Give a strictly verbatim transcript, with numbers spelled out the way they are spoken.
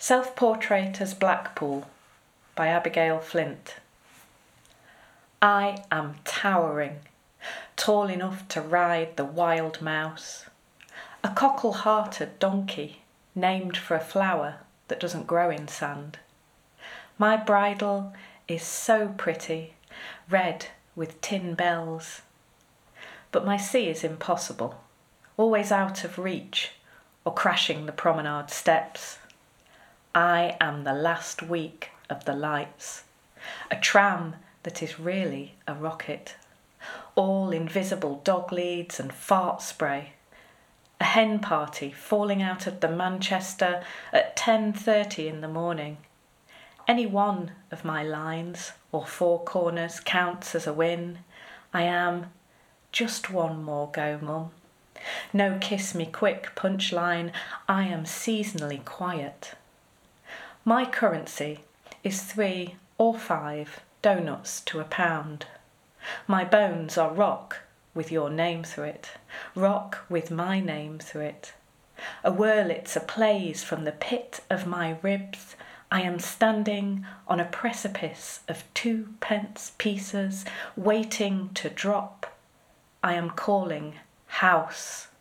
Self-Portrait as Blackpool by Abigail Flint. I am towering, tall enough to ride the wild mouse, a cockle-hearted donkey named for a flower that doesn't grow in sand. My bridle is so pretty, red with tin bells. But my sea is impossible, always out of reach or crashing the promenade steps. I am the last week of the lights, a tram that is really a rocket, all invisible dog leads and fart spray, a hen party falling out of the Manchester at ten thirty in the morning. Any one of my lines or four corners counts as a win. I am just one more go, mum. No kiss me quick punchline. I am seasonally quiet. My currency is three or five doughnuts to a pound. My bones are rock with your name through it, rock with my name through it. A Wurlitzer plays from the pit of my ribs. I am standing on a precipice of two pence pieces, waiting to drop. I am calling house.